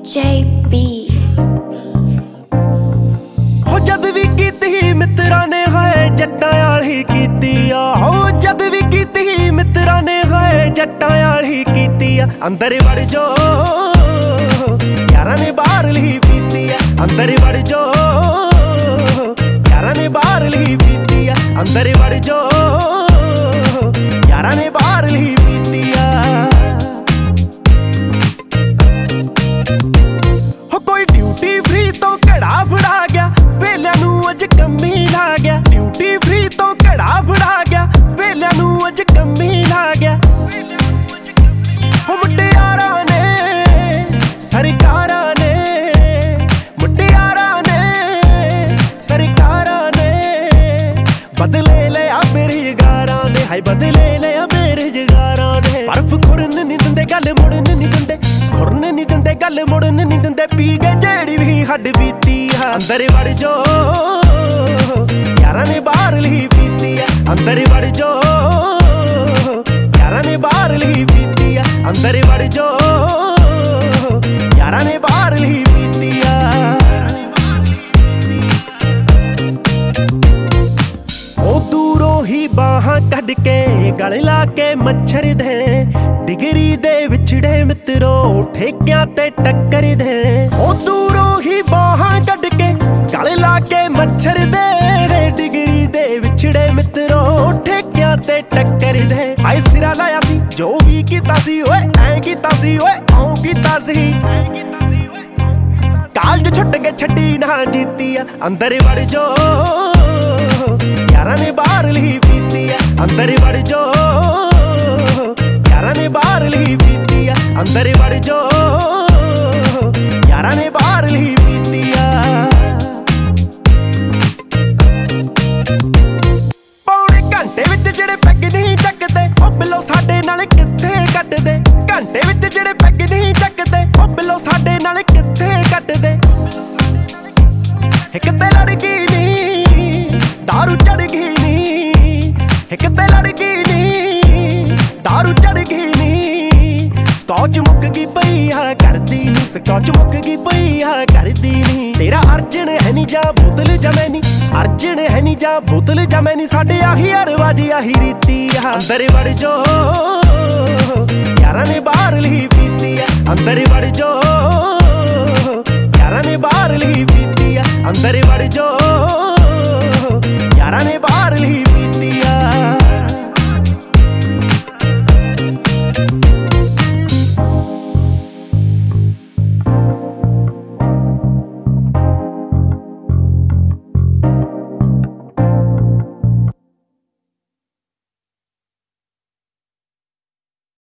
JB हो जद भी कीती मित्रा ने है जट्टां वाली कीती आ। हो जद भी कीती मित्रा ने है जट्टां वाली कीती आ। अंदर वड़ जो यारां ने बाहरली पीती आ। अंदर वड़ जो यारां ने बाहरली पीती आ। अंदर वड़ जो यारां ने बाहरली पीती आ। हो कोई ड्यूटी फ्री तो घड़ा फड़ा गया वेलिਆਂ ਨੂੰ ਅੱਜ ਕੰਮੀ ਲਾ ਗਿਆ। ड्यूटी फ्री तो घड़ा फड़ा गया वेलिਆਂ ਨੂੰ ਅੱਜ ਕੰਮੀ ਲਾ ਗਿਆ। ਹੋ ਮੁਟਿਆਰਾਂ ਨੇ ਸਰਕਾਰਾਂ ਨੇ ਮੁਟਿਆਰਾਂ ਨੇ ਸਰਕਾਰਾਂ ਨੇ ਬਦਲੇ ਲਿਆ ਬੇਰੁਜ਼ਗਾਰਾਂ ਨੇ। ਹਾਏ ਬਦਲੇ ਲਿਆ ਬੇਰੁਜ਼ਗਾਰਾਂ ਨੇ। ਬਰਫ ਖੁਰਨ ਨਹੀਂ ਦਿੰਦੇ ਗੱਲ ਮੁੜਨ ਨਹੀਂ ਦਿੰਦੇ ਖੁਰਨ ਨਹੀਂ ਦਿੰਦੇ ਗੱਲ ਮੁੜਨ ਨਹੀਂ ਦਿੰਦੇ। ਪੀ ਗਏ ਜਿਹੜੀ ਵੀ ਹੱਡ ਬੀਤੀ ਆ। ਅੰਦਰ ਵੜ ਜੋ यारां ने बाहरली पीती है। अंदर वड़ जो यारां ने बाहरली पीती है। अंदर वड़ जो यारां ने बाहरली पीती है। ओ दूरों ही बाहां कढ के गल ला के मच्छर दे डिगरी दे विछड़े मित्रों ठेकियां ते टक्कर दे। ओ दूरों ही बाहां कढ के गल ला के मच्छर दे डिगरी दे विछड़े मित्रों ठेकियां ते टक्कर दे। हाय सिरा लाया सी जो भी कीता सी ओए ऐ कीता सी ओए औ कीता सी। कालज छुट के छड्डी ना जीती आ। अंदर वड़ जो यारां ने बाहरली पीती आ। अंदर वड़ जो यारां ने बाहरली पीती आ। अंदर वड़ जो यारां ने बाहरली पीती आ। पौने घंटे विच जेड़े पैग नहीं चकदे ओ बिलो साडे नाल कित्थे कटदे। घंटे विच जेड़े पैग नहीं चकदे ओ बिलो साडे नाल कित्थे कटदे। एक ते लड़ गई नी दारू चढ़ गई नी। एक ते लड़ गई नी दारू चढ़ गई नी। स्कॉच मुक गई पई आ करदी नी। स्कॉच मुक गई पई आ करदी नी। तेरा अर्जन है नी जा बोतल जमैनी अर्जन है नी जा बोतल जमैनी। साडे आही रवाजी आही रीती आ। अंदर वड़ जो यारां ने बाहरली पीती आ। अंदर वड़ जो यारां ने बाहरली पीती आ। अंदर वड़ जो